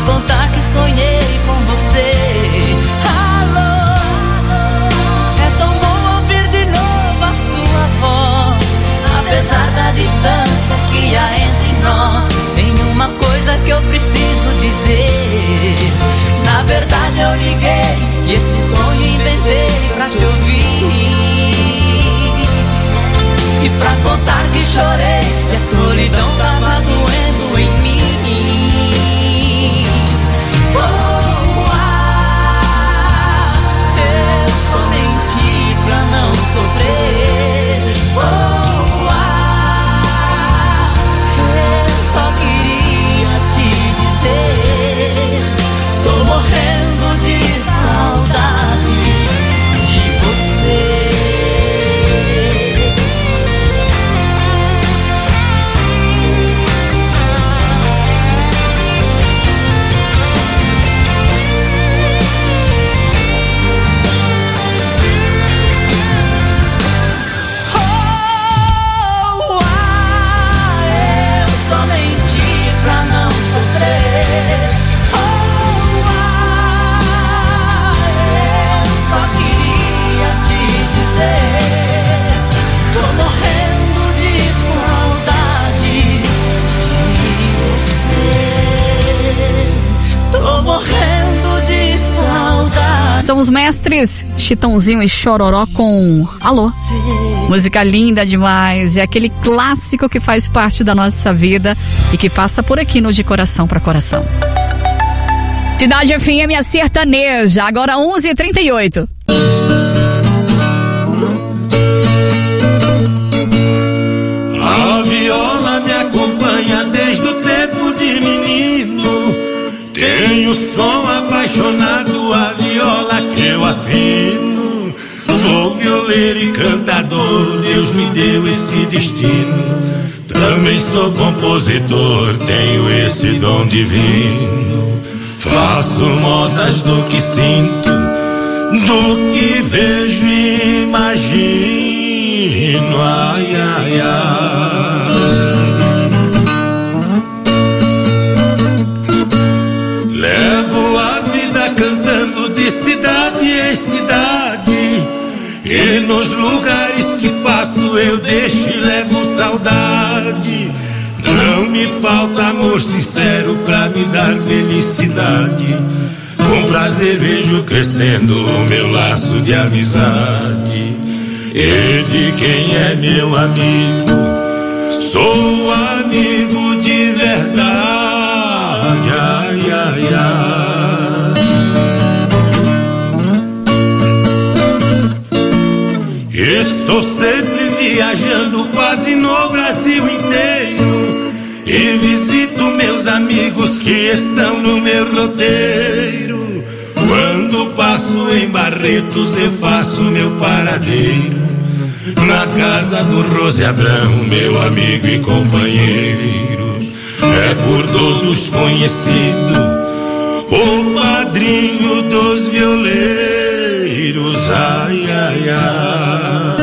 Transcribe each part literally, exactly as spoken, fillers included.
contar que sonhei com você. Alô, é tão bom ouvir de novo a sua voz. Apesar da distância que há entre nós, tem uma coisa que eu preciso dizer. Na verdade eu liguei e esse sonho inventei pra te ouvir. E pra contar que chorei e a solidão tava doendo em mim. Oh, ah, eu só menti pra não sofrer. Oh, ah, eu só queria te dizer, tô morrendo de saudade de você. São os mestres Chitãozinho e Chororó com Alô. Música linda demais. É aquele clássico que faz parte da nossa vida e que passa por aqui no De Coração para Coração. Cidade F M, a sertaneja. Agora onze e trinta e oito. A viola me acompanha desde o tempo de menino. Tenho som apaixonado, a viola que eu afino. Sou violeiro e cantador, Deus me deu esse destino. Também sou compositor, tenho esse dom divino. Faço modas do que sinto, do que vejo e imagino. Ai, ai, ai. Levo a vida cantando de cidade em cidade, e nos lugares que passo eu deixo e levo saudade. Não me falta amor sincero pra me dar felicidade. Com prazer vejo crescendo o meu laço de amizade. E de quem é meu amigo, sou amigo de verdade. Ai, ai, ai. Estou sempre viajando quase no Brasil inteiro, e visito meus amigos que estão no meu roteiro. Quando passo em Barretos eu faço meu paradeiro, na casa do Rose Abrão, meu amigo e companheiro. É por todos conhecido, o padrinho dos violeiros. Ai, ai, ai.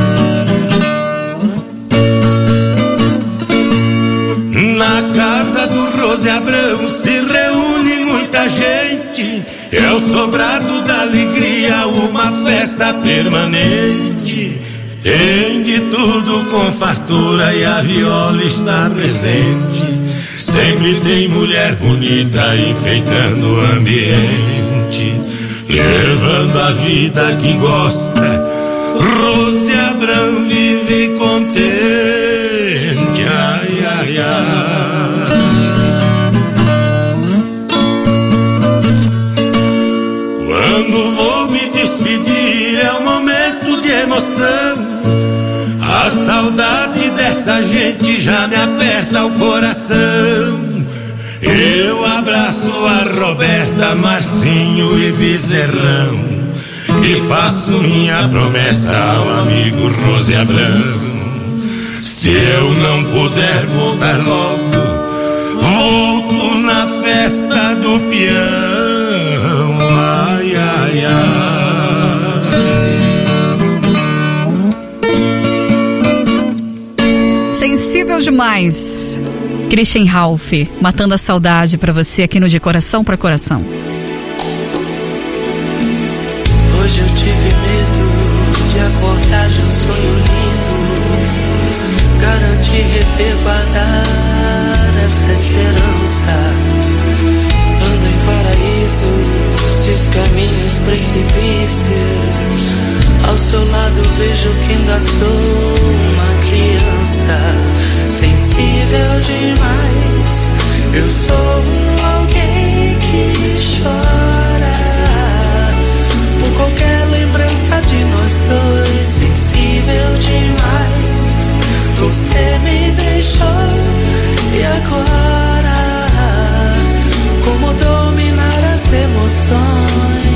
Na casa do Rose Abrão se reúne muita gente. É o sobrado da alegria, uma festa permanente. Tem de tudo com fartura e a viola está presente. Sempre tem mulher bonita enfeitando o ambiente, levando a vida que gosta. Rose Abrão vive contente. Ai, ai, ai. Quando vou me despedir é um momento de emoção. A saudade dessa gente já me aperta o coração. Eu abraço a Roberta, Marcinho e Bezerrão, e faço minha promessa ao amigo Rose Abrão. Se eu não puder voltar logo, volto na festa do peão. Ai, ai, ai. Sensível demais. Christian Ralph, Matando a Saudade pra você aqui no De Coração pra Coração. Hoje eu tive medo de acordar de um sonho lindo, garantir, reter, guardar essa esperança. Ando em paraísos, descaminhos, precipícios. Ao seu lado vejo que ainda sou uma criança, sensível demais. Eu sou um alguém que chora por qualquer lembrança de nós dois, sensível demais. Você me deixou e agora, como dominar as emoções?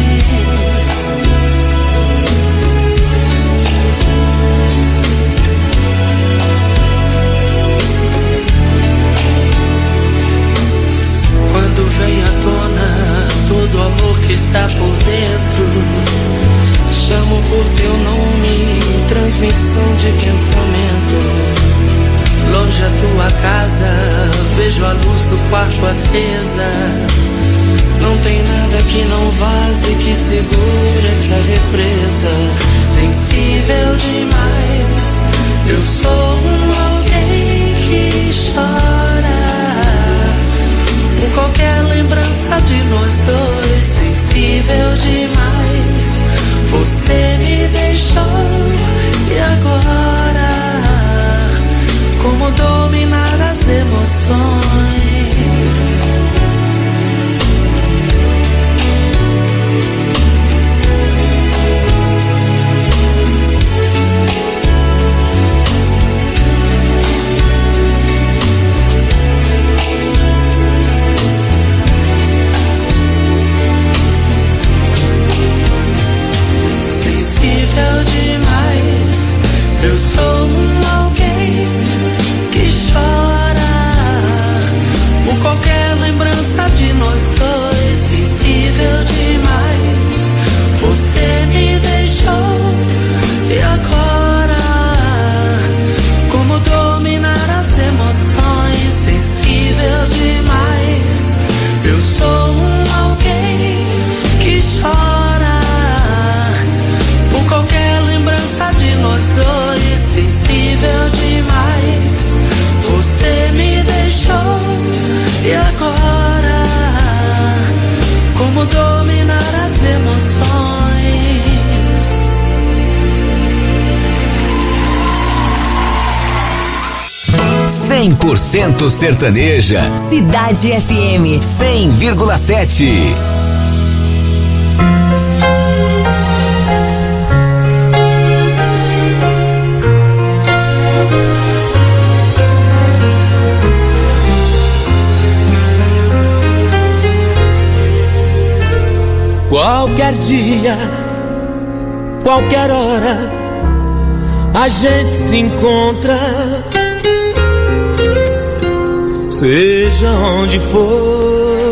Quando vem à tona todo o amor que está por dentro, chamo por teu nome, transmissão de pensamento. Longe a tua casa, vejo a luz do quarto acesa. Não tem nada que não vaze, que segure essa represa. Sensível demais, eu sou um alguém que chora por qualquer lembrança de nós dois, sensível demais. Você me deixou e agora, como dominar as emoções? Sensível demais, eu sou um alguém que chora por qualquer lembrança de nós dois, sensível demais. Você me deixou e agora, como dominar as emoções? Sensível demais, eu sou um alguém que chora por qualquer lembrança de nós dois, sensível demais. Você me deixou e agora, como dominar as emoções? cem por cento sertaneja. Cidade F M cem vírgula sete. Qualquer dia, qualquer hora, a gente se encontra, seja onde for,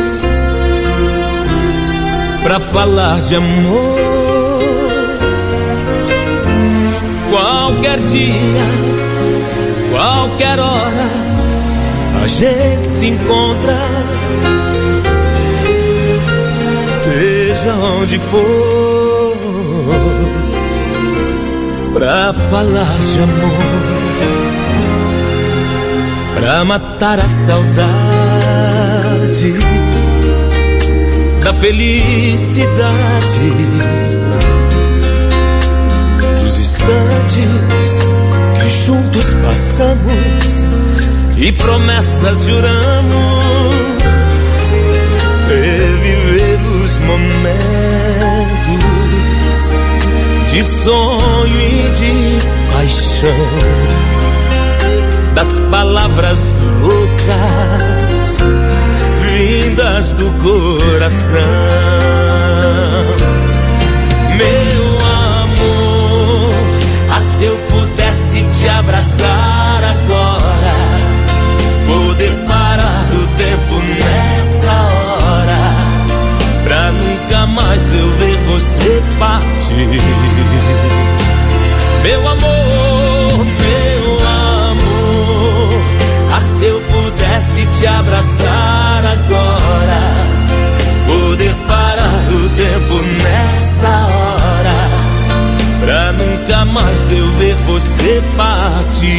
pra falar de amor. Qualquer dia, qualquer hora, a gente se encontra, seja onde for, pra falar de amor, pra matar a saudade da felicidade, dos instantes que juntos passamos e promessas juramos. Reviver os momentos de sonho e de paixão, das palavras loucas vindas do coração. Meu amor, ah, se eu pudesse te abraçar agora, poder parar o tempo nessa hora, pra nunca mais eu ver você partir. Meu amor, meu amor, ah, se eu pudesse te abraçar agora, poder parar o tempo nessa hora, pra nunca mais eu ver você partir.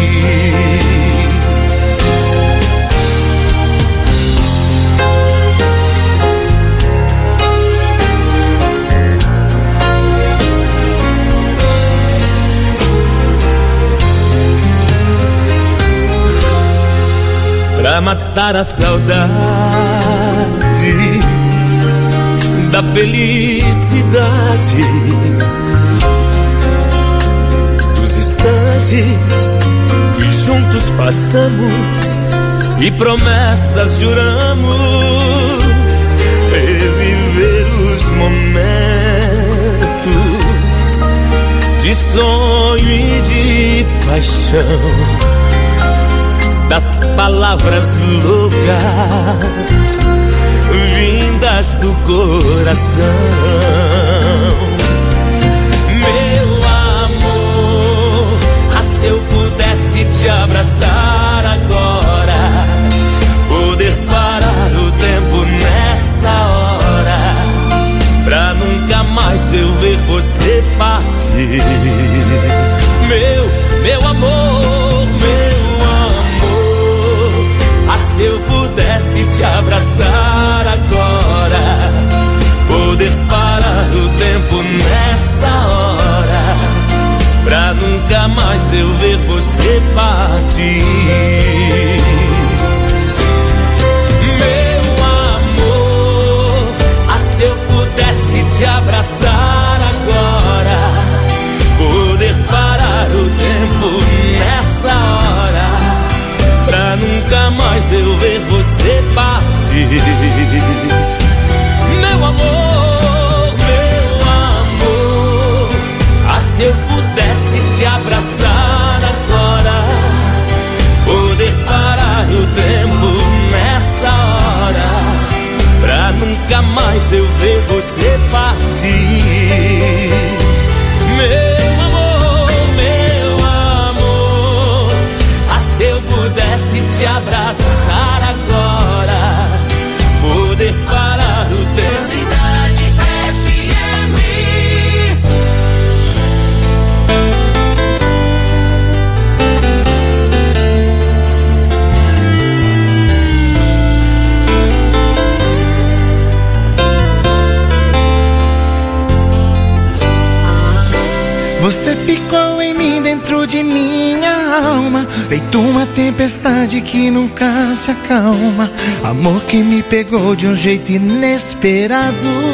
Pra matar a saudade da felicidade, dos instantes que juntos passamos e promessas juramos, reviver os momentos de sonho e de paixão, das palavras loucas vindas do coração. Meu amor, ah, se eu pudesse te abraçar agora, poder parar o tempo nessa hora, pra nunca mais eu ver você partir. Meu, meu amor, meu se eu pudesse te abraçar agora, poder parar o tempo nessa hora, pra nunca mais eu ver você partir. Meu amor, ah, se eu pudesse te abraçar agora, poder parar o tempo nessa hora, pra nunca mais eu ver você partir. Meu amor, meu amor, ah, se eu pudesse te abraçar agora, poder parar o tempo nessa hora, pra nunca mais eu ver você partir. Meu amor, meu amor, ah, se eu pudesse te abraçar agora, poder parar o tempo. Cidade F M. Você ficou em mim, dentro de minha alma, feito uma tempestade que nunca se acalma. Amor que me pegou de um jeito inesperado.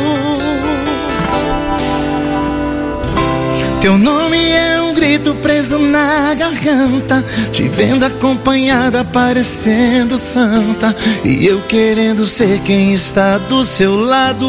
Teu nome é um grito preso na garganta, te vendo acompanhada parecendo santa, e eu querendo ser quem está do seu lado.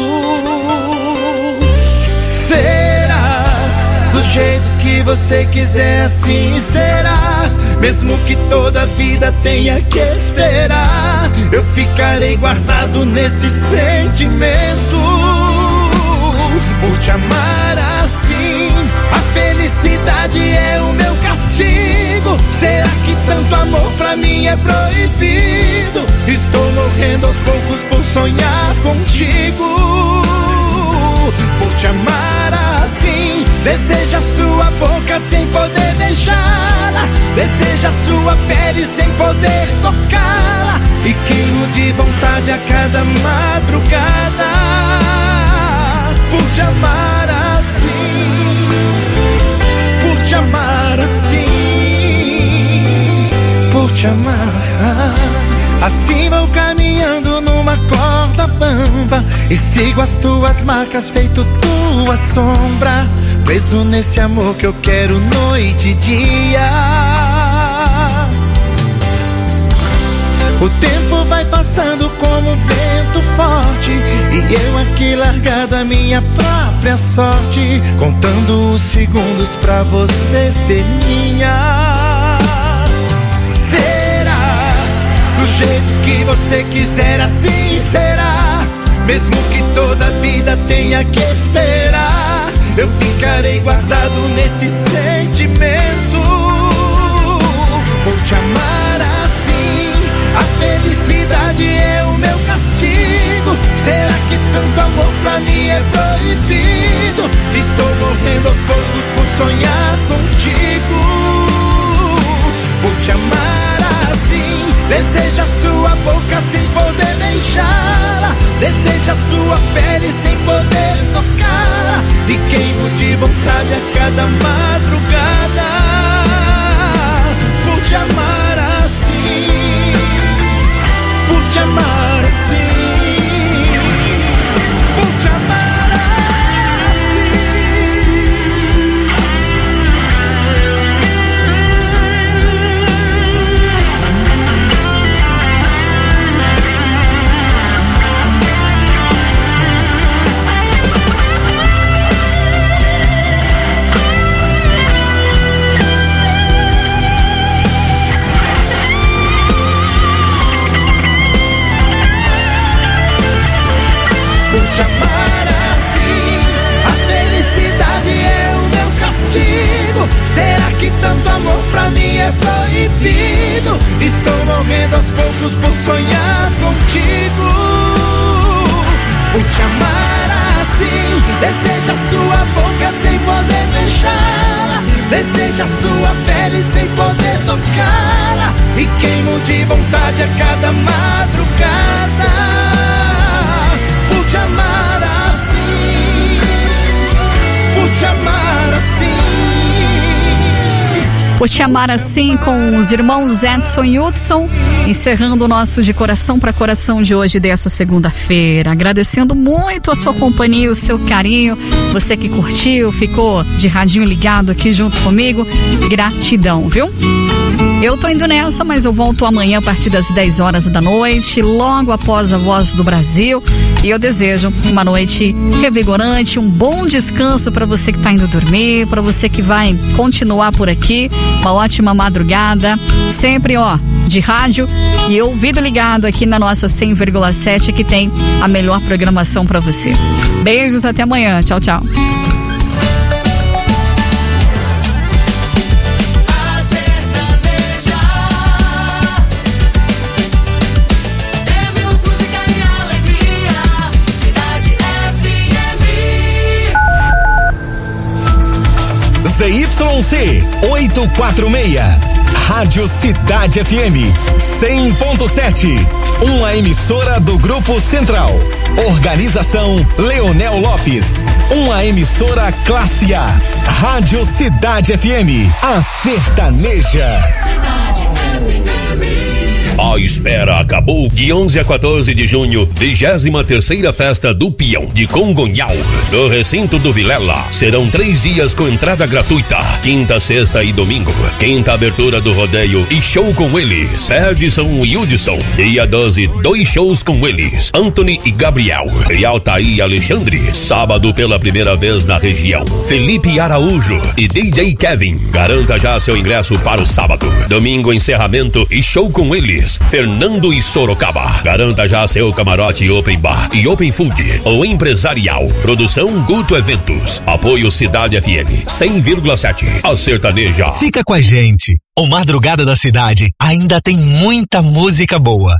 Será do jeito que você quiser, assim será. Mesmo que toda a vida tenha que esperar, eu ficarei guardado nesse sentimento. Por te amar assim, a felicidade é o meu castigo. Será que tanto amor pra mim é proibido? Estou morrendo aos poucos por sonhar contigo. Por te amar assim, deseja sua boca sem poder beijá-la, deseja sua pele sem poder tocá-la, e queimo de vontade a cada madrugada. Por te amar assim, por te amar assim, por te amar assim, vou caminhando numa corda bamba e sigo as tuas marcas feito tua sombra, preso nesse amor que eu quero noite e dia. O tempo vai passando como um vento forte, e eu aqui largado a minha própria sorte, contando os segundos pra você ser minha. Será do jeito que você quiser, assim será. Mesmo que toda a vida tenha que esperar, eu ficarei guardado nesse sentimento. Por te amar assim, A felicidade é o meu castigo. Será que tanto amor pra mim é proibido? Estou morrendo aos poucos por sonhar contigo, por te amar assim. Deseja sua boca sem poder beijá-la, deseja sua pele sem poder tocar, e queimo de vontade a cada madrugada por te amar assim, por te amar assim, por te amar assim. Por te amar assim, a felicidade é o meu castigo. Será que tanto amor pra mim é proibido? Estou morrendo aos poucos por sonhar contigo, por te amar assim. Deseja sua boca sem poder beijá-la, deseja sua pele sem poder tocá-la, e queimo de vontade a cada madrugada por te amar assim, por te amar assim. Por te amar assim, com os irmãos Edson e Hudson, encerrando o nosso De Coração para Coração de hoje, dessa segunda-feira. Agradecendo muito a sua companhia, o seu carinho, você que curtiu, ficou de radinho ligado aqui junto comigo. Gratidão, viu? Eu tô indo nessa, mas eu volto amanhã a partir das dez horas da noite, logo após a Voz do Brasil. E eu desejo uma noite revigorante, um bom descanso para você que tá indo dormir, para você que vai continuar por aqui. Uma ótima madrugada, sempre ó, de rádio e ouvido ligado aqui na nossa cem vírgula sete, que tem a melhor programação para você. Beijos, até amanhã. Tchau, tchau. Z Y C oitocentos e quarenta e seis, Rádio Cidade F M cem ponto sete, uma emissora do Grupo Central. Organização Leonel Lopes, uma emissora classe A. Rádio Cidade F M, a sertaneja. A espera acabou. De onze a quatorze de junho, vigésima terceira Festa do Peão de Congonhal, no recinto do Vilela. Serão três dias com entrada gratuita, quinta, sexta e domingo. Quinta, abertura do rodeio e show com eles, Edson e Hudson. Dia doze, dois shows com eles, Anthony e Gabriel. E Altair e Alexandre. Sábado, pela primeira vez na região, Felipe Araújo e D J Kevin. Garanta já seu ingresso para o sábado. Domingo, encerramento e show com eles, Fernando e Sorocaba. Garanta já seu camarote Open Bar e Open Food ou empresarial. Produção Guto Eventos. Apoio Cidade F M cem vírgula sete. A sertaneja. Fica com a gente. O Madrugada da Cidade ainda tem muita música boa.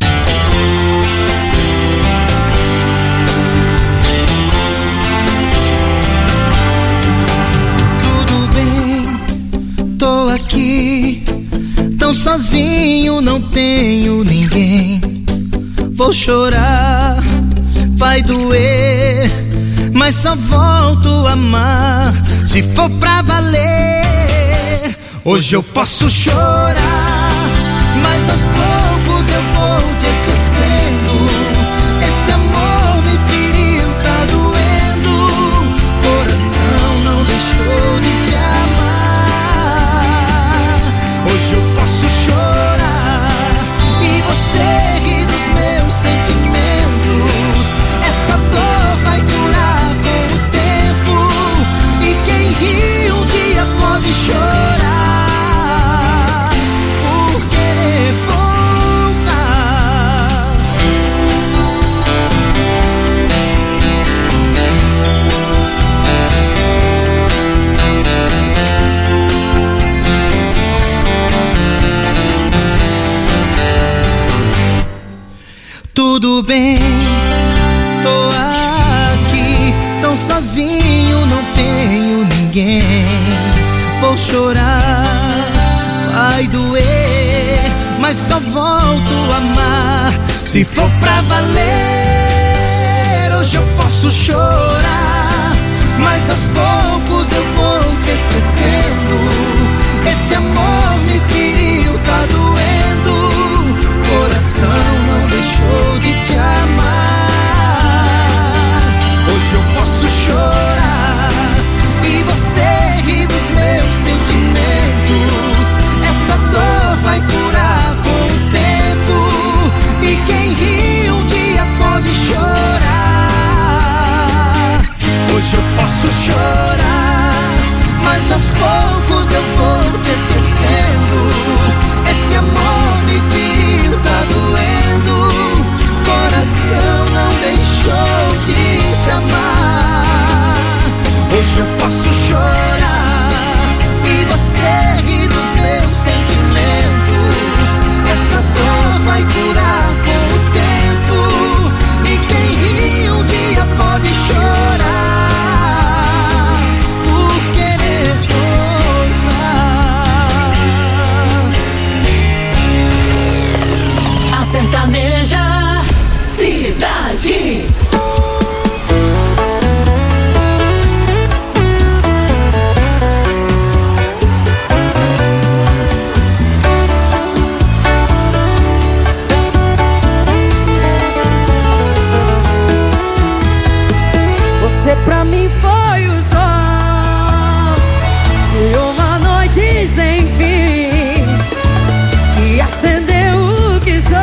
Tudo bem, tô aqui, tão sozinho, não tenho ninguém. Vou chorar, vai doer, mas só volto a amar se for pra valer. Hoje eu posso chorar, mas aos poucos eu vou te esquecendo. Esse amor me feriu, tá doendo. Coração não deixou de te amar. Hoje eu posso chorar e você ri dos meus sentimentos. Essa dor vai curar com o tempo, e quem ri um dia pode chorar, porque foi vou chorar, vai doer, mas só volto a amar. Se for pra valer, hoje eu posso chorar, mas aos poucos eu vou te esquecendo. Esse amor me feriu, tá doendo, coração não deixou de te amar. Hoje eu posso chorar e você ri dos meus sentimentos. Essa dor vai curar com o tempo, e quem ri um dia pode chorar. Hoje eu posso chorar, mas aos poucos eu vou te esquecendo. Esse amor me feriu, tá doendo, coração não deixou de te amar. Hoje eu posso chorar e você ri dos meus sentimentos. Essa dor vai curar com o tempo, e quem ri um dia pode chorar por querer voltar. A sertaneja Cidade. Você pra mim foi o sol de uma noite sem fim, que acendeu o que sou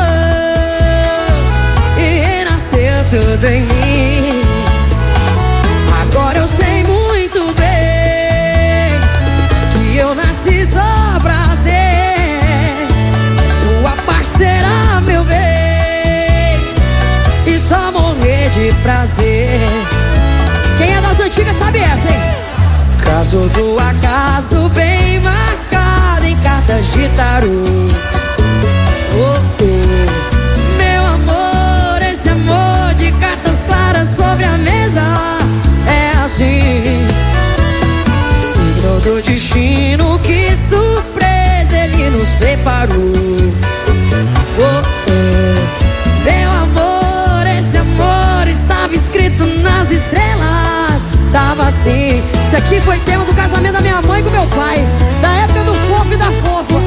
e renasceu tudo em mim. Agora eu sei muito bem que eu nasci só pra ser sua parceira, meu bem, e só morrer de prazer. Quem é das antigas sabe essa, hein? Caso do acaso bem marcado em cartas de tarô. Oh, oh. Meu amor, esse amor de cartas claras sobre a mesa é assim. Signo do destino, que surpresa ele nos preparou. Oh, oh. Meu amor, esse amor estava escrito nas estrelas. Tava assim. Isso aqui foi tema do casamento da minha mãe com meu pai, da época do fofo e da fofa.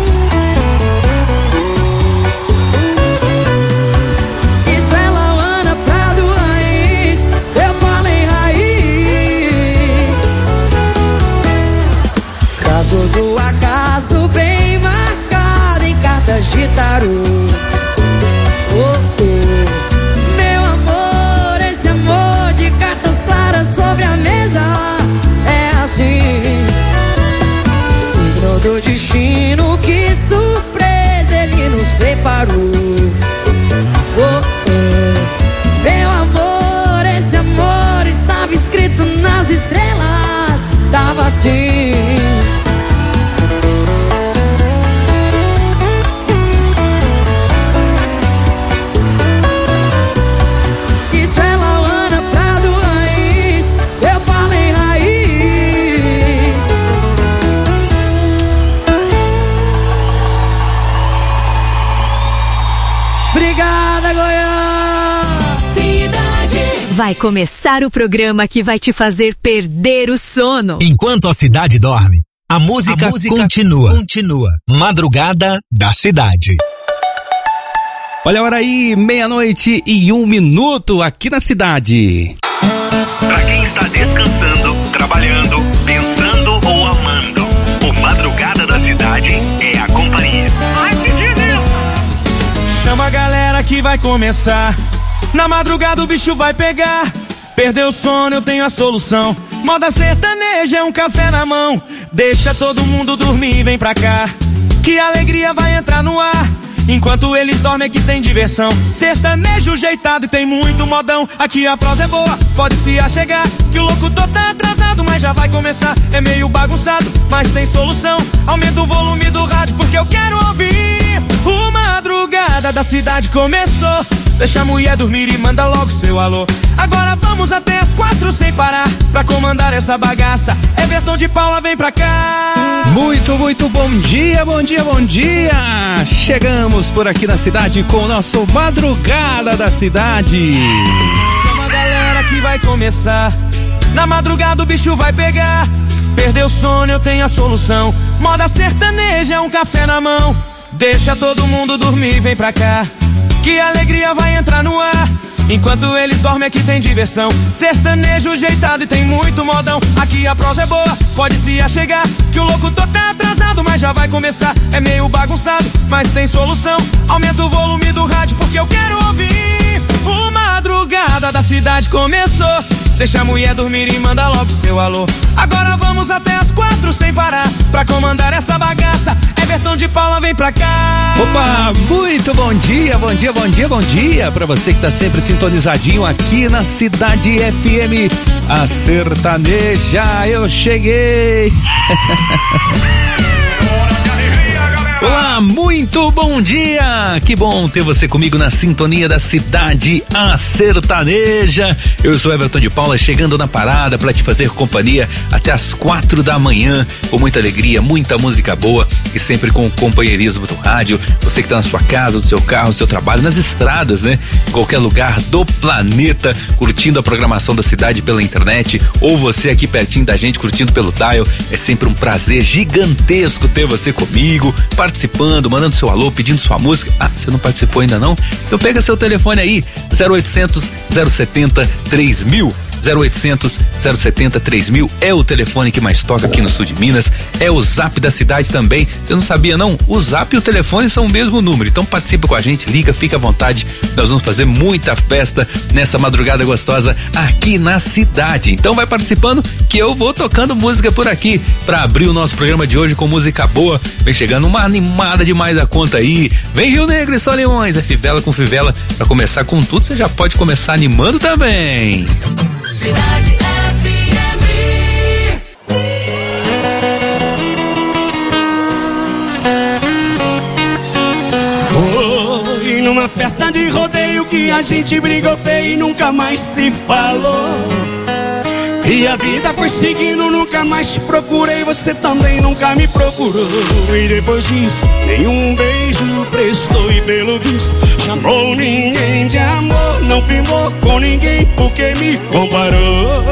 Isso é Lauana Prado Raiz, eu falei raiz. Caso do acaso bem marcado em cartas de tarô. Oh, oh. Meu amor, esse amor de cartas claras sobre a mesa é assim. Signo do destino, que surpresa ele nos preparou. Oh, oh. Meu amor, esse amor estava escrito nas estrelas. Tava assim. Vai começar o programa que vai te fazer perder o sono. Enquanto a cidade dorme, a música, a música continua. continua. Madrugada da Cidade. Olha a hora aí, meia-noite e um minuto aqui na cidade. Pra quem está descansando, trabalhando, pensando ou amando, o Madrugada da Cidade é a companhia. Ai, que delícia! Chama a galera que vai começar. Na madrugada o bicho vai pegar. Perdeu o sono, eu tenho a solução. Moda sertaneja é um café na mão. Deixa todo mundo dormir, vem pra cá, que a alegria vai entrar no ar. Enquanto eles dormem aqui tem diversão. Sertanejo jeitado e tem muito modão. Aqui a prosa é boa, pode se achegar, que o locutor tá atrasado, mas já vai começar. É meio bagunçado, mas tem solução. Aumenta o volume do rádio porque eu quero ouvir O madrugada da cidade começou. Deixa a mulher dormir e manda logo seu alô. Agora vamos até as quatro sem parar pra comandar essa bagaça. Everton de Paula, vem pra cá. Muito, muito bom dia, bom dia, bom dia. Chegamos por aqui na cidade com o nosso Madrugada da Cidade. Chama a galera que vai começar. Na madrugada o bicho vai pegar. Perdeu o sono, eu tenho a solução. Moda sertaneja, um café na mão. Deixa todo mundo dormir, vem pra cá, que a alegria vai entrar no ar. Enquanto eles dormem aqui tem diversão. Sertanejo jeitado e tem muito modão. Aqui a prosa é boa, pode se achegar, que o locutor tá atrasado, mas já vai começar. É meio bagunçado, mas tem solução. Aumenta o volume do rádio porque eu quero ouvir. O madrugada da cidade começou. Deixa a mulher dormir e manda logo seu alô. Agora vamos até as quatro sem parar pra comandar essa bagaça. Everton de Paula, vem pra cá. Opa, muito bom dia, bom dia, bom dia, bom dia pra você que tá sempre sintonizadinho aqui na Cidade F M. A sertaneja, eu cheguei. Olá, muito bom dia! Que bom ter você comigo na sintonia da Cidade A Sertaneja. Eu sou Everton de Paula, chegando na parada para te fazer companhia até as quatro da manhã, com muita alegria, muita música boa e sempre com o companheirismo do rádio. Você que tá na sua casa, no seu carro, no seu trabalho, nas estradas, né? Em qualquer lugar do planeta, curtindo a programação da cidade pela internet, ou você aqui pertinho da gente curtindo pelo dial. É sempre um prazer gigantesco ter você comigo, participando, mandando seu alô, pedindo sua música. Ah, você não participou ainda não? Então pega seu telefone aí, zero oitocentos, zero setenta, três mil. zero oitocentos, zero setenta, três mil é o telefone que mais toca aqui no sul de Minas. É o zap da cidade também. Você não sabia não? O zap e o telefone são o mesmo número. Então participa com a gente, liga, fica à vontade. Nós vamos fazer muita festa nessa madrugada gostosa aqui na cidade. Então vai participando que eu vou tocando música por aqui pra abrir o nosso programa de hoje com música boa. Vem chegando uma animada demais da conta aí. Vem Rio Negro e Solimões, é Fivela com Fivela. Pra começar com tudo, você já pode começar animando também. Cidade F M. Foi numa festa de rodeio que a gente brigou feio e nunca mais se falou. E a vida foi seguindo, nunca mais te procurei, você também nunca me procurou. E depois disso, nenhum beijo prestou e pelo visto chamou ninguém de amor. Não firmou com ninguém porque me comparou.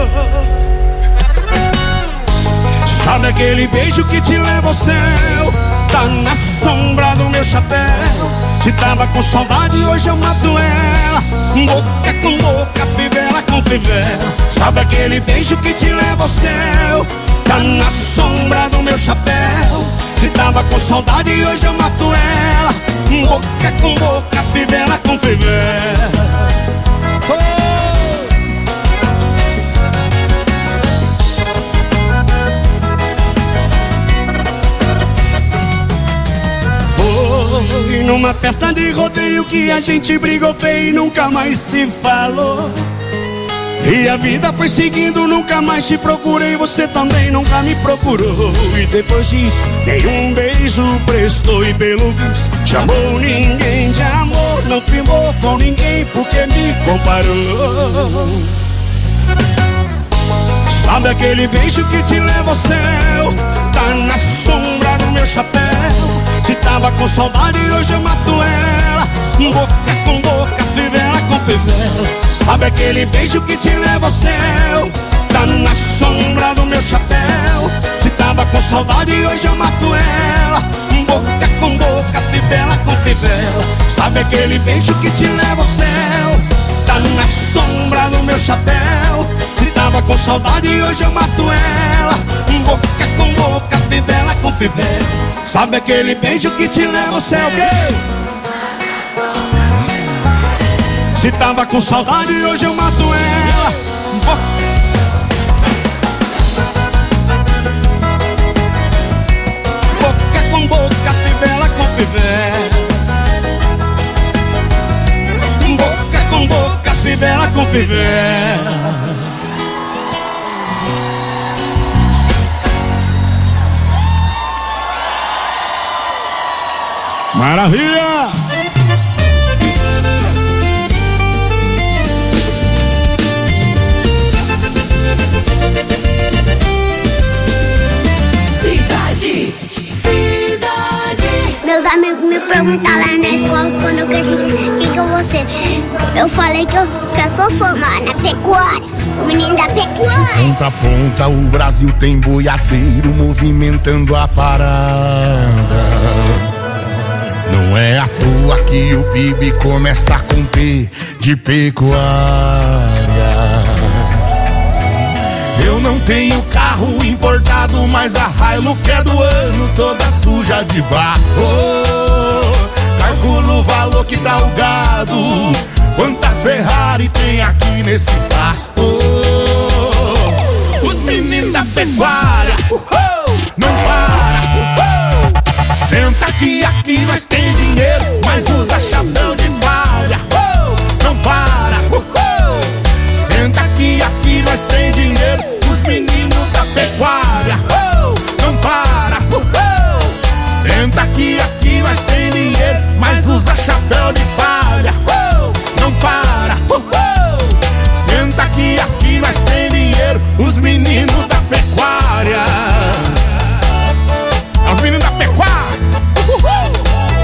Sabe aquele beijo que te leva ao céu? Tá na sombra do meu chapéu. Se tava com saudade, hoje eu mato ela. Boca com boca, fivela com fivela. Sabe aquele beijo que te leva ao céu? Tá na sombra do meu chapéu. Se tava com saudade, hoje eu mato ela. Boca com boca, fivela com fivela. Foi numa festa de rodeio que a gente brigou feio e nunca mais se falou. E a vida foi seguindo, nunca mais te procurei, você também nunca me procurou. E depois disso, nenhum beijo prestou e pelo visto chamou ninguém de amor. Não firmou com ninguém porque me comparou. Sabe aquele beijo que te leva ao céu? Tá na sombra do meu chapéu. Se tava com saudade, hoje eu mato ela. Boca com boca, fivela com fivela. Sabe aquele beijo que te leva ao céu? Tá na sombra do meu chapéu. Se tava com saudade, hoje eu mato ela. Boca com boca, fivela com fivela. Sabe aquele beijo que te leva ao céu? Tá na sombra do meu chapéu. Se tava com saudade, hoje eu mato ela. Boca com boca, fivela com fivela. Sabe aquele beijo que te leva ao céu? Se tava com saudade, hoje eu mato ela. Boca com boca, fivela com fivela. Boca com boca, fivela com fivela. Maravilha! Cidade, cidade. Meus amigos me perguntaram lá na escola quando eu cresci, o que que eu vou ser? Eu falei que eu, que eu sou formada na pecuária, o menino da pecuária. De ponta a ponta o Brasil tem boiadeiro movimentando a parada. Não é à toa que o P I B começa com P de pecuária. Eu não tenho carro importado, mas a Hilux é do ano, toda suja de barro. Calculo o valor que tá o gado, quantas Ferrari tem aqui nesse pasto. Os meninos da pecuária, uhul, não para, uhul. Senta aqui, aqui nós tem dinheiro, mas usa chapéu de palha, uhul, não para, uhul. Senta aqui, aqui nós tem dinheiro, os meninos da pecuária, uhul, não para, uhul. Senta aqui, aqui nós tem dinheiro, mas usa chapéu de palha, uhul, não para, uhul. Senta aqui, aqui nós tem dinheiro, os meninos da pecuária. Os meninos da pecuária, uhul.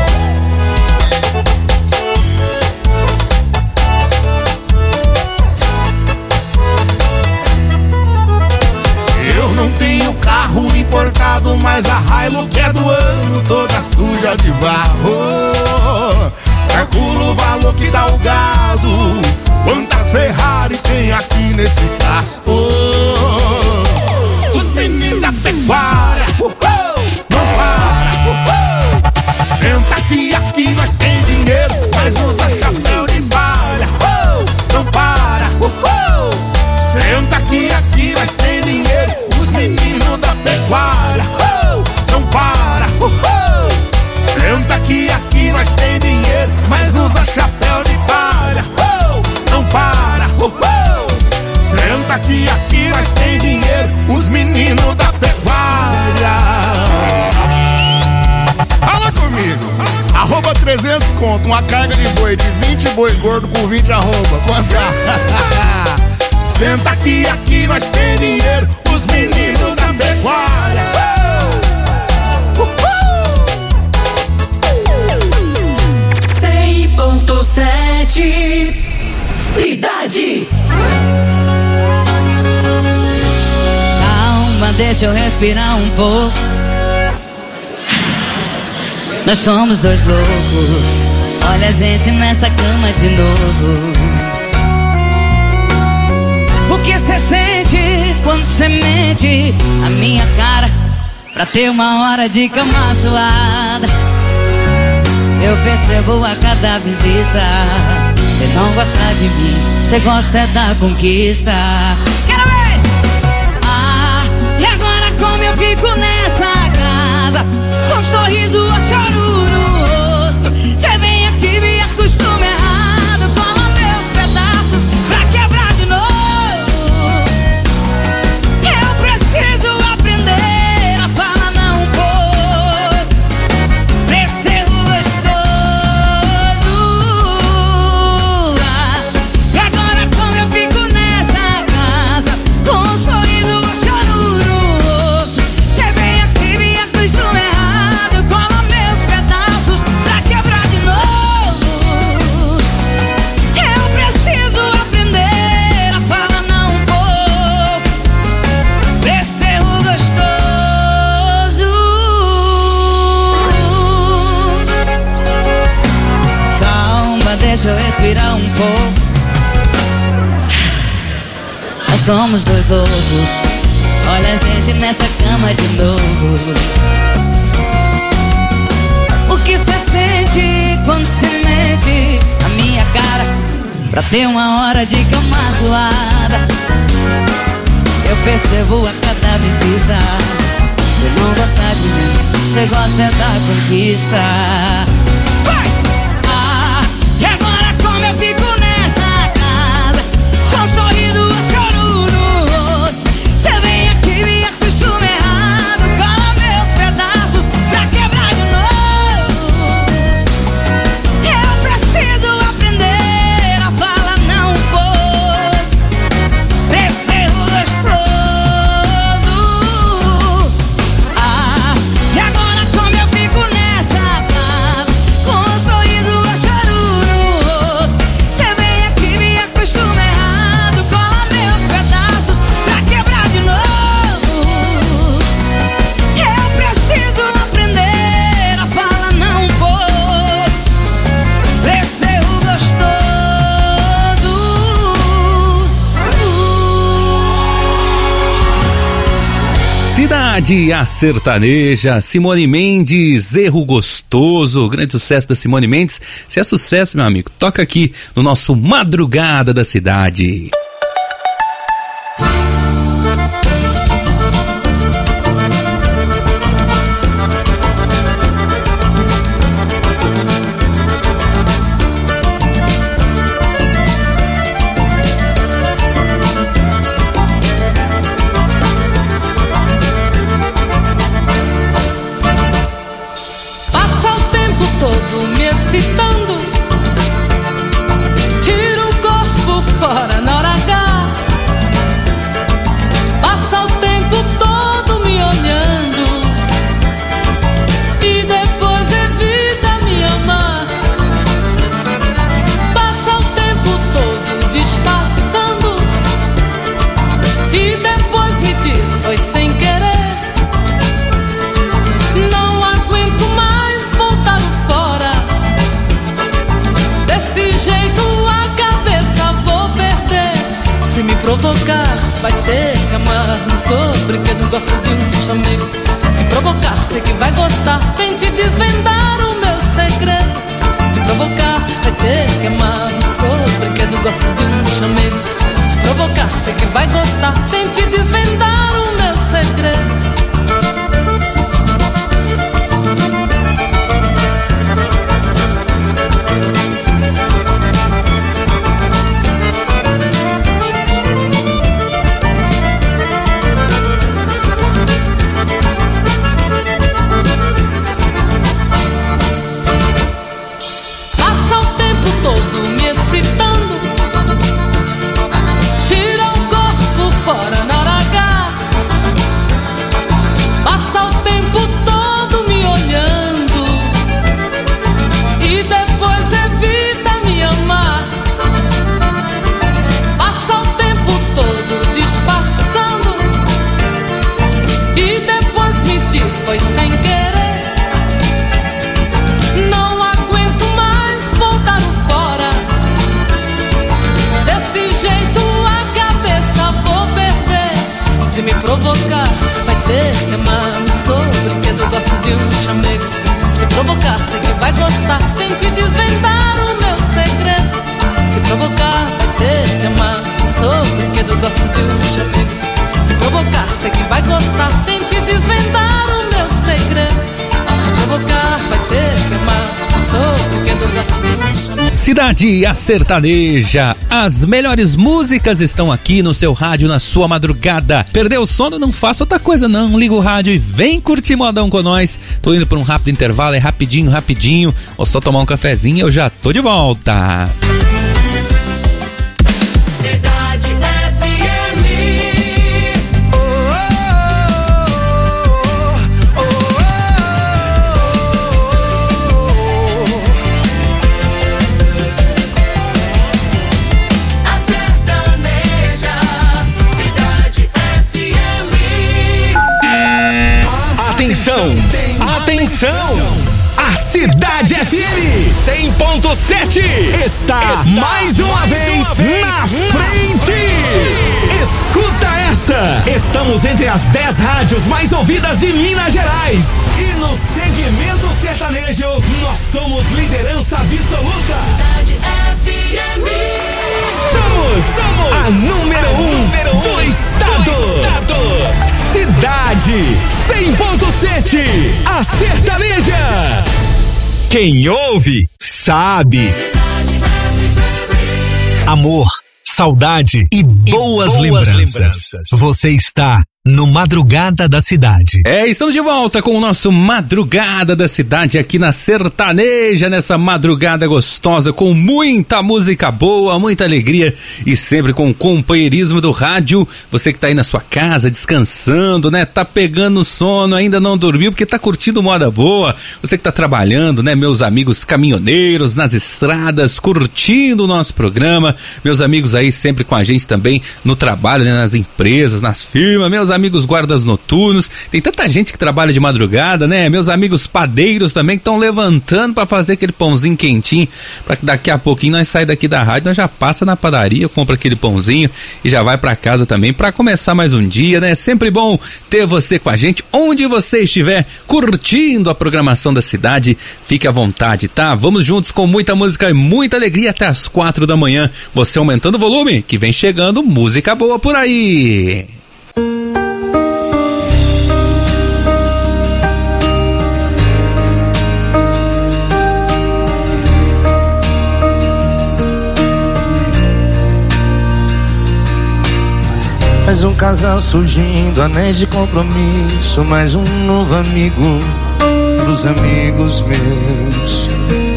Eu não tenho carro importado, mas a Hilux é do ano, toda suja de barro. Calculo o valor que dá o gado, quantas Ferraris tem aqui nesse pasto. Os meninos da pecuária, uhul, não para, uhul. Senta aqui, aqui nós tem dinheiro, mas usa chapéu de palha, uhul, não para, uhul. Senta aqui, aqui nós tem dinheiro, os meninos da pecuária, uhul, não para, uhul. Senta aqui, aqui nós tem dinheiro, mas usa chapéu de palha, uhul, não para, uhul. Senta aqui, aqui nós tem dinheiro, os meninos da pecuária. Fala comigo. Arroba trezentos conto, uma carga de boi de vinte boi gordo com vinte arroba. Quanto? Senta aqui, aqui nós tem dinheiro, os meninos da pecuária. cem ponto sete Cidade. Calma, deixa eu respirar um pouco. Nós somos dois loucos, olha a gente nessa cama de novo. O que cê sente quando cê mente a minha cara pra ter uma hora de cama suada? Eu percebo a cada visita, cê não gosta de mim, cê gosta é da conquista. Quero ver! Ah, e agora como eu fico nessa casa, com um sorriso ou choro no rosto? Cê vem aqui, me acostuma errado, cola meus pedaços pra quebrar de novo. Eu preciso aprender a falar não por, pra ser gostoso. Ah, e agora como eu fico nessa casa, com um sorriso ou choro no rosto? Cê vem aqui, me acostuma errado, cola meus pedaços pra quebrar de novo. Eu preciso aprender a falar não por, pra ser gostoso. Calma, deixa eu respirar um pouco. Nós somos dois loucos, olha a gente nessa cama de novo. O que cê sente quando cê mente a minha cara pra ter uma hora de cama zoada? Eu percebo a cada visita, cê não gosta de mim, cê gosta é da conquista. Vai! Ah, e agora como eu fico nessa casa, com um sorriso ou choro no rosto? Cê vem aqui, me acostuma errado, cola meus pedaços pra quebrar de novo. Cidade a Sertaneja, Simone Mendes, Erro Gostoso, grande sucesso da Simone Mendes. Se é sucesso, meu amigo, toca aqui no nosso Madrugada da Cidade. Provocar, vai ter que amar. Não sou brinquedo, gosto de um chamego. Se provocar, sei que vai gostar. Tente desvendar o meu segredo. Se provocar, vai ter que amar. Não sou brinquedo, gosto de um chamego. Se provocar, sei que vai gostar. Tente desvendar o meu segredo. Foi sem querer. Não aguento mais voltar fora. Desse jeito a cabeça vou perder. Se me provocar, vai ter que amar. Não sou brinquedo, gosto de um chamego. Se provocar, sei que vai gostar. Tente desvendar o meu segredo. Se provocar, vai ter que amar. Não sou brinquedo, gosto de um chamego. Se provocar, sei que vai gostar. Tente desvendar o meu segredo. Se provocar, vai ter que amar. Sou brinquedo, gosto de um chamego. Cidade a Sertaneja, as melhores músicas estão aqui no seu rádio, na sua madrugada. Perdeu o sono? Não faça outra coisa não, liga o rádio e vem curtir modão com nós. Tô indo por um rápido intervalo, é rapidinho, rapidinho. Ou só tomar um cafezinho, eu já tô de volta. Atenção, atenção! A Cidade F M cem ponto sete está, está mais uma mais vez, uma vez na frente! Escuta essa! Estamos entre as dez rádios mais ouvidas de Minas Gerais. E no segmento sertanejo, nós somos liderança absoluta. Cidade F M. Somos, somos a número um, número um do estado. Do estado. Cidade cem ponto sete, a sertaneja. Quem ouve, sabe. Amor, saudade e boas, e boas lembranças. lembranças. Você está no Madrugada da Cidade. É, estamos de volta com o nosso Madrugada da Cidade aqui na Sertaneja, nessa madrugada gostosa, com muita música boa, muita alegria e sempre com o companheirismo do rádio. Você que tá aí na sua casa, descansando, né? Tá pegando sono, ainda não dormiu porque tá curtindo moda boa. Você que tá trabalhando, né? Meus amigos caminhoneiros nas estradas, curtindo o nosso programa. Meus amigos aí sempre com a gente também no trabalho, né? Nas empresas, nas firmas. Meus amigos amigos guardas noturnos, tem tanta gente que trabalha de madrugada, né? Meus amigos padeiros também que estão levantando para fazer aquele pãozinho quentinho, para que daqui a pouquinho nós sair daqui da rádio, nós já passa na padaria, compra aquele pãozinho e já vai para casa também para começar mais um dia, né? Sempre bom ter você com a gente, onde você estiver curtindo a programação da cidade, fique à vontade, tá? Vamos juntos com muita música e muita alegria até as quatro da manhã, você aumentando o volume, que vem chegando música boa por aí. Mais um casal surgindo, anéis de compromisso, mais um novo amigo pros amigos meus.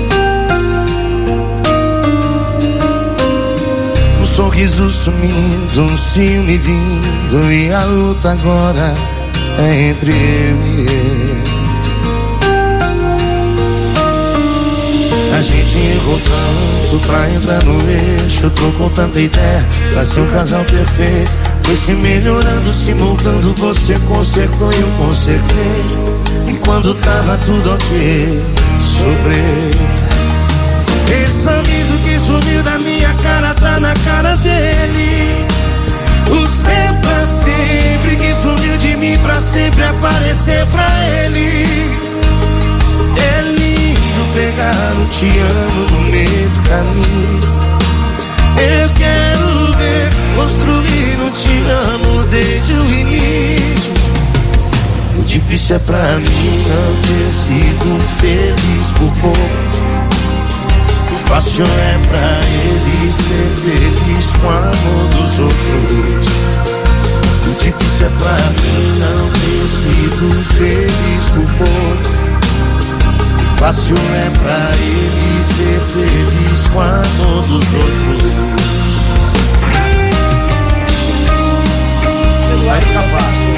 Um sorriso sumindo, um ciúme vindo, e a luta agora é entre eu e ele. A gente errou tanto pra entrar no eixo, trocou tanta ideia pra ser um casal perfeito. Foi se melhorando, se moldando, você consertou e eu consertei. E quando tava tudo ok, sobrei. Esse sorriso que sumiu da minha cara tá na cara dele. O seu pra sempre que sumiu de mim pra sempre aparecer pra ele. É lindo pegar um te amo no meio do caminho. Eu quero ver construir um te amo desde o início. O difícil é pra mim não ter sido feliz por pouco. O fácil é pra ele ser feliz com o amor dos outros. O difícil é pra mim não ter sido feliz por pouco. Fácil é pra ele ser feliz com a dor dos outros. Vai ficar fácil.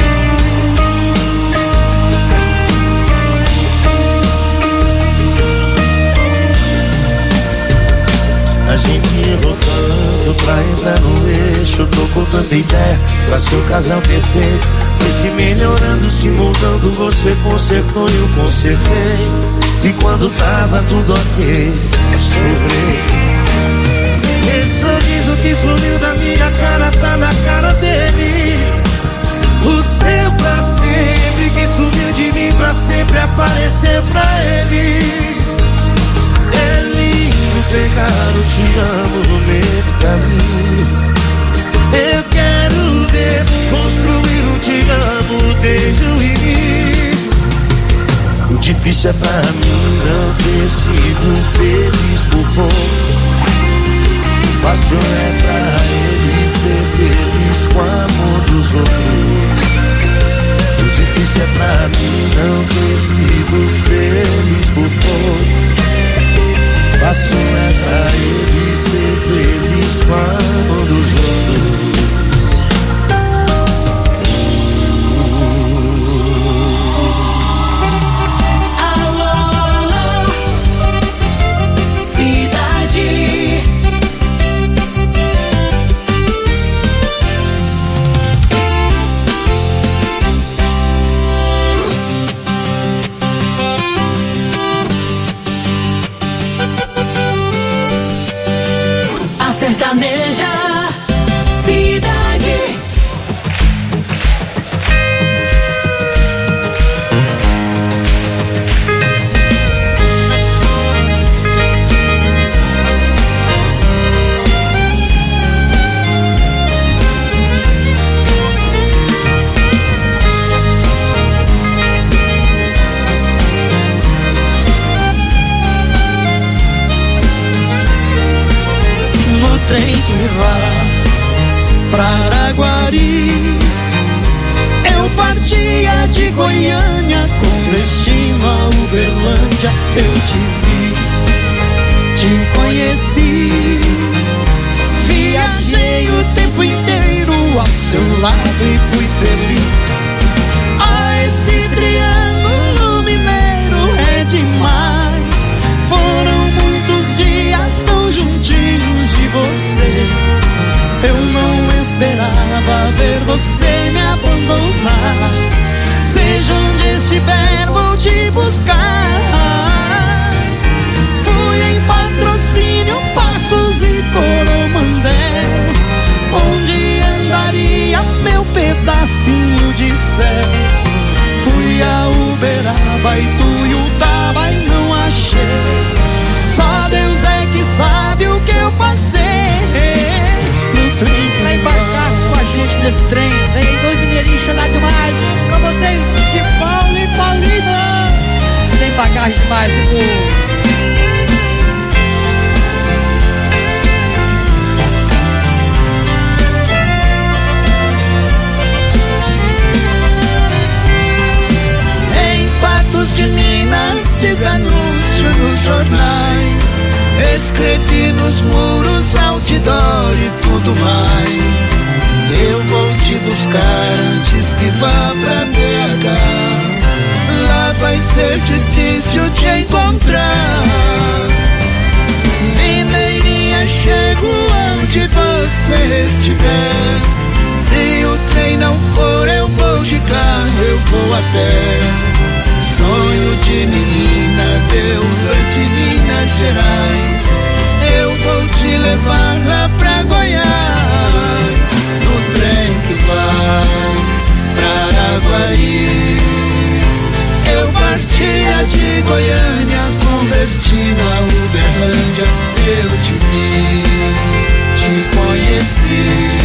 A gente errou tanto pra entrar no eixo, trocou tanta ideia pra ser um casal perfeito. Foi se melhorando, se mudando, você consertou e eu consertei. E quando tava tudo ok, sobrei. Esse sorriso que sumiu da minha cara tá na cara dele. O seu pra sempre que sumiu de mim pra sempre aparecer pra ele. É lindo pegar o te amo no meio do caminho. Eu quero ver construir um te amo desde o início. O difícil é pra mim não ter sido feliz por pouco. O fácil é pra ele ser feliz com o amor dos outros. O difícil é pra mim não ter sido feliz por pouco. O fácil é pra ele ser feliz com o amor dos outros. Sertaneja, cidade. Trem que vai pra Araguari. Eu partia de Goiânia com destino a Uberlândia. Eu te vi, te conheci, viajei o tempo inteiro ao seu lado e fui feliz. Ah, esse triângulo mineiro é demais. Foram muitos dias tão juntinhos de você. Eu não esperava ver você me abandonar. nesse trem. Vem dois mineirinhos chegados demais. Com vocês, de Paulo e Paulina. Tem bagagem demais, tipo. De Minas, fiz anúncio nos jornais, escrevi nos muros, outdoor e tudo mais. Eu vou te buscar antes que vá pra B H. Lá vai ser difícil te encontrar. Mineirinha, chego onde você estiver. Se o trem não for, eu vou de carro, eu vou a pé. Sonho de menina, deusa de Minas Gerais. Eu vou te levar lá pra Goiás, no trem que vai pra Araguari. Eu partia de Goiânia com destino a Uberlândia. Eu te vi, te conheci.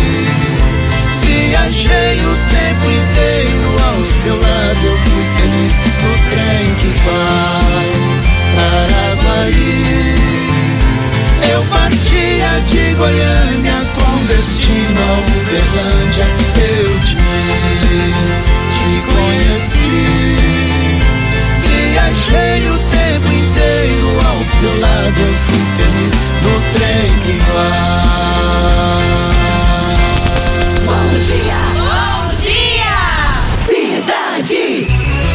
Viajei o tempo inteiro ao seu lado, eu fui feliz no trem que vai para Araguari. Eu partia de Goiânia com destino a Uberlândia. Eu te vi, te conheci. Viajei o tempo inteiro ao seu lado, eu fui feliz no trem que vai. Bom dia! Bom dia! Cidade!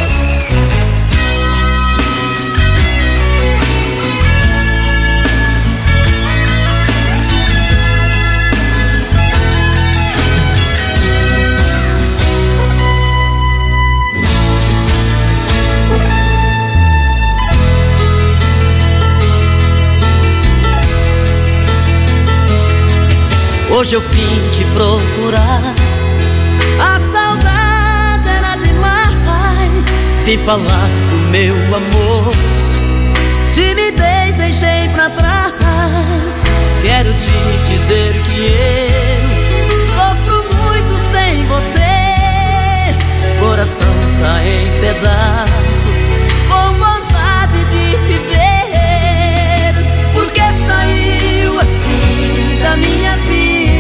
Hoje eu vim te procurar, a saudade era demais. Vim falar do meu amor, timidez deixei pra trás. Quero te dizer que eu sofro muito sem você. Coração tá em pedaços, com vontade de te ver. Porque saiu assim da minha vida,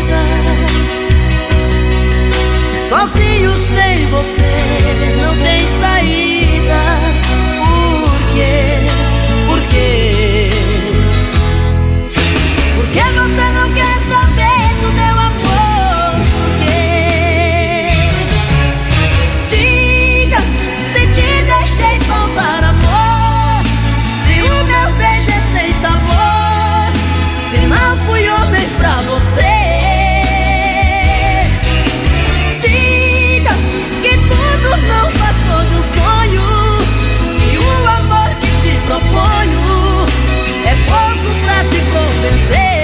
sozinho sem você, não tem saída. Por quê? Por quê? Por que você não quer saber do meu amor? Por quê? Diga se te deixei faltar amor, se o meu beijo é sem sabor, se não fui homem pra você. Não passou de um sonho, e o amor que te proponho é pouco pra te convencer.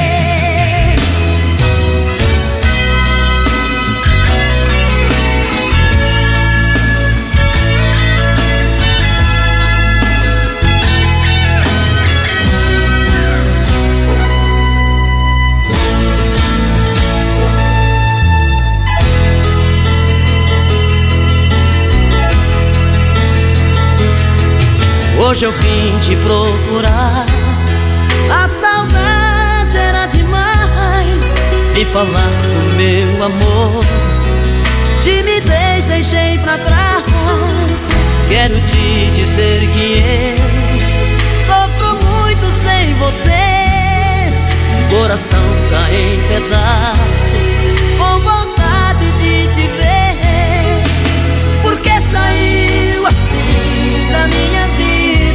Hoje eu vim te procurar, a saudade era demais. Vim falar do meu amor, timidez deixei pra trás. Quero te dizer que eu sofro muito sem você. Coração tá em pedaços, com vontade de te ver. Porque saiu assim da minha vida,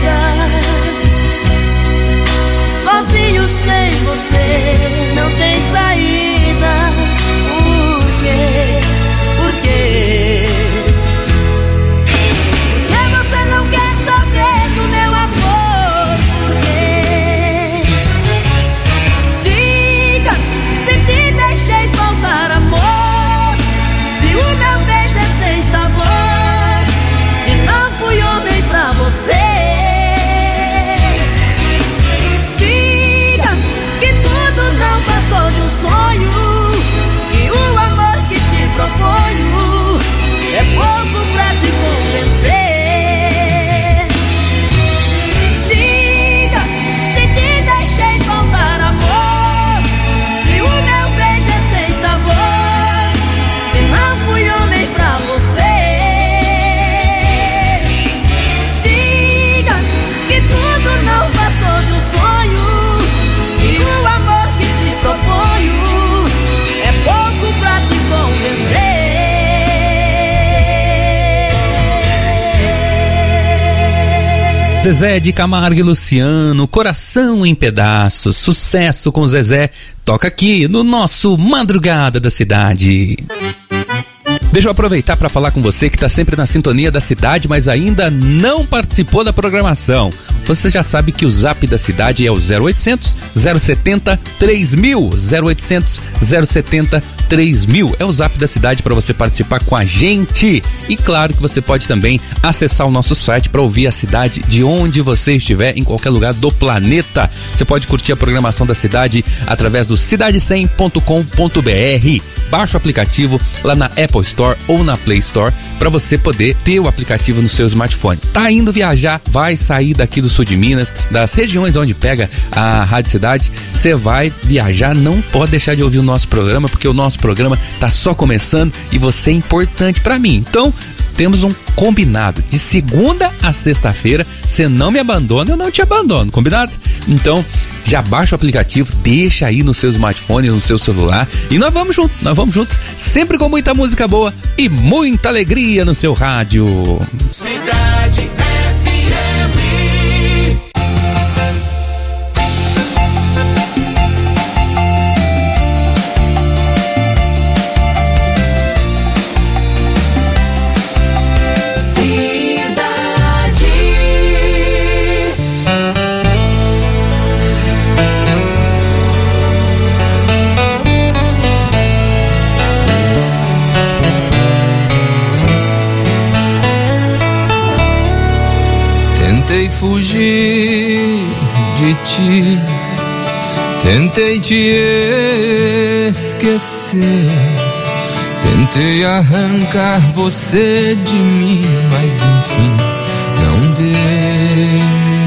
sozinho sem você, não tem saída. Por quê? Por quê? Porque você não quer saber do meu amor? Por quê? Diga se te deixei faltar amor, Zezé de Camargo e Luciano, Coração em Pedaços, sucesso com Zezé, toca aqui no nosso Madrugada da Cidade. Deixa eu aproveitar para falar com você que está sempre na sintonia da cidade, mas ainda não participou da programação. Você já sabe que o zap da cidade é o zero oitocentos, zero setenta, três mil, zero oitocentos, zero setenta, três mil. É o zap da cidade para você participar com a gente. E claro que você pode também acessar o nosso site para ouvir a cidade de onde você estiver, em qualquer lugar do planeta. Você pode curtir a programação da cidade através do cidade cem ponto com ponto b r. Baixa o aplicativo lá na Apple Store ou na Play Store para você poder ter o aplicativo no seu smartphone. Tá indo viajar, vai sair daqui do sul de Minas, das regiões onde pega a Rádio Cidade, você vai viajar, não pode deixar de ouvir o nosso programa, porque o nosso programa tá só começando e você é importante para mim. Então, temos um combinado, de segunda a sexta-feira, você não me abandona, eu não te abandono, combinado? Então, já baixa o aplicativo, deixa aí no seu smartphone, no seu celular e nós vamos juntos, nós vamos juntos, sempre com muita música boa e muita alegria no seu rádio. Cidade F M. Tentei fugir de ti, tentei te esquecer, tentei arrancar você de mim, mas enfim não deu.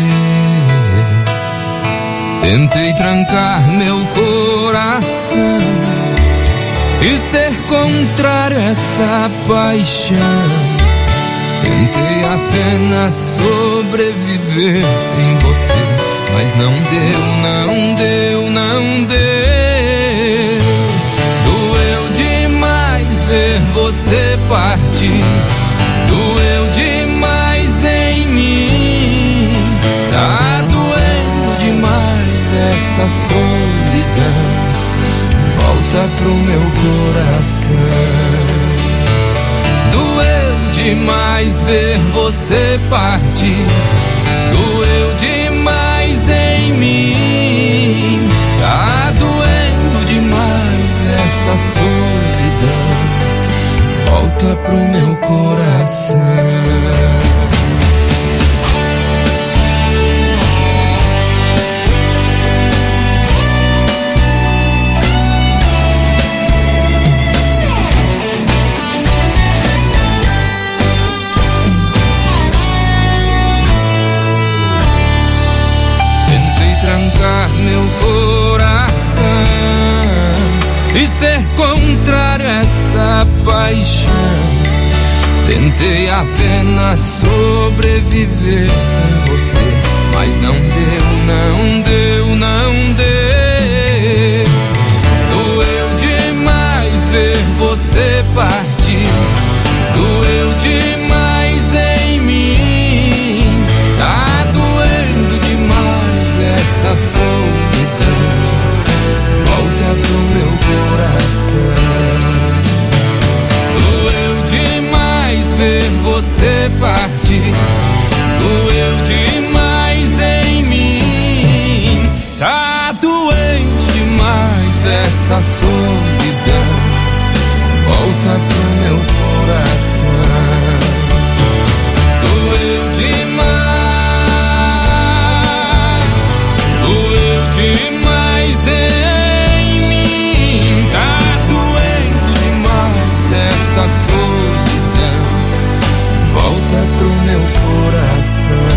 Tentei trancar meu coração e ser contrário a essa paixão. Tentei apenas sobreviver sem você, mas não deu, não deu, não deu. Doeu demais ver você partir, doeu demais em mim. Tá doendo demais essa solidão, volta pro meu coração. Demais ver você partir, doeu demais em mim. Tá doendo demais essa solidão, volta pro meu coração. Trancar meu coração e ser contrário a essa paixão. Tentei apenas sobreviver sem você, mas não deu, não deu, não deu. Doeu demais ver você partir, doeu demais em mim. Tá doendo demais essa solidão, volta pro meu coração. Doeu demais ver você partir, doeu demais em mim. Tá doendo demais essa solidão, volta pro meu coração. Doeu demais, doeu demais em mim. Tá doendo demais essa solidão, volta pro meu coração.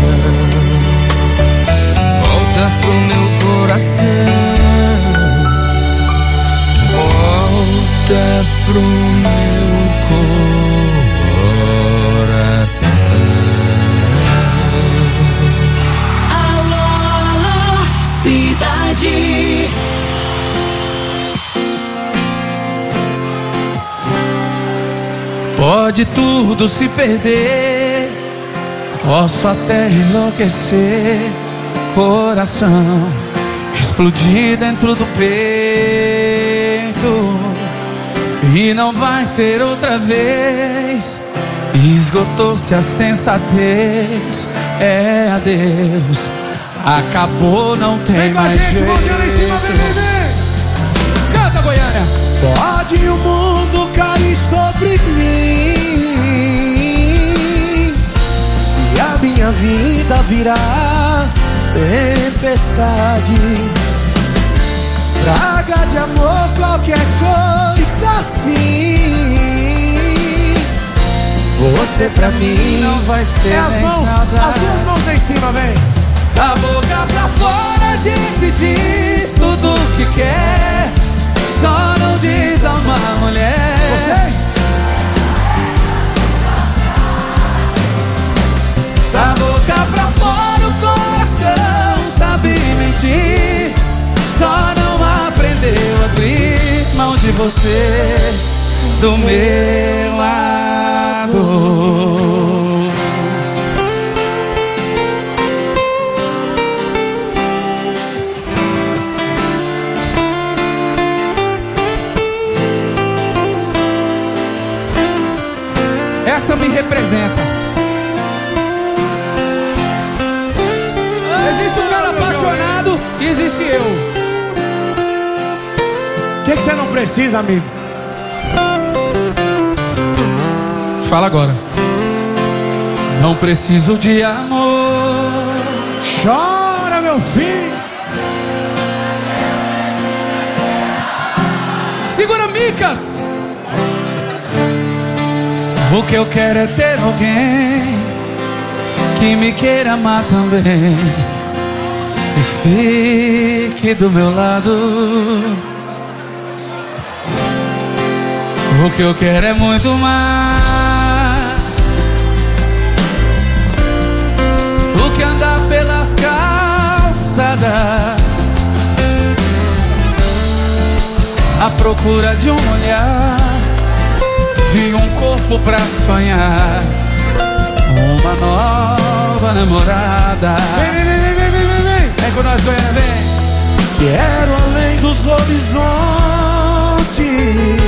Volta pro meu coração. Volta pro meu coração. Alô, alô, cidade. Pode tudo se perder, Posso até enlouquecer, coração explodir dentro do peito, e não vai ter outra vez. Esgotou-se a sensatez, é adeus, acabou, não tem vem mais com a gente, jeito. mãozinha lá em cima, vem, vem, vem. Canta, Goiânia. Pode o mundo cair sobre mim e a minha vida virar tempestade, praga de amor, qualquer coisa assim. Você pra mim não vai ser é as nem mãos, saudade. as duas mãos lá em cima, vem. Da boca pra fora a gente diz tudo o que quer, só não diz a uma mulher. Vocês? Da boca pra fora o coração sabe mentir, só não aprendeu a abrir mão de você do meu lado. Essa me representa. Existe um cara apaixonado e existe eu. O que, que você não precisa, amigo? Fala agora. Não preciso de amor. Chora, meu filho. Segura, Micas. O que eu quero é ter alguém que me queira amar também e fique do meu lado. O que eu quero é muito mais do que andar pelas calçadas à procura de um olhar, de um corpo pra sonhar, uma nova namorada. Vem, vem, vem, vem, vem, vem, vem. Vem com nós, Goiânia, vem. Quero além dos horizontes,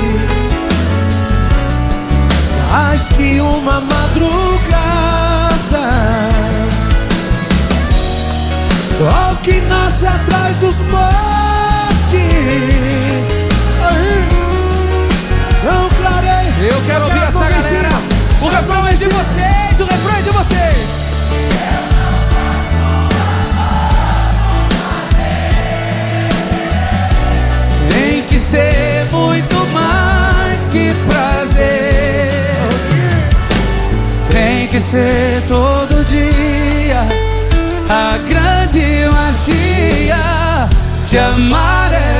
mais que uma madrugada, sol que nasce atrás dos montes. Não clarei. Eu quero ouvir essa galera. O refrão é de vocês, o refrão é de vocês. Tem que ser muito mais que prazer. Tem que ser todo dia. A grande magia de amar é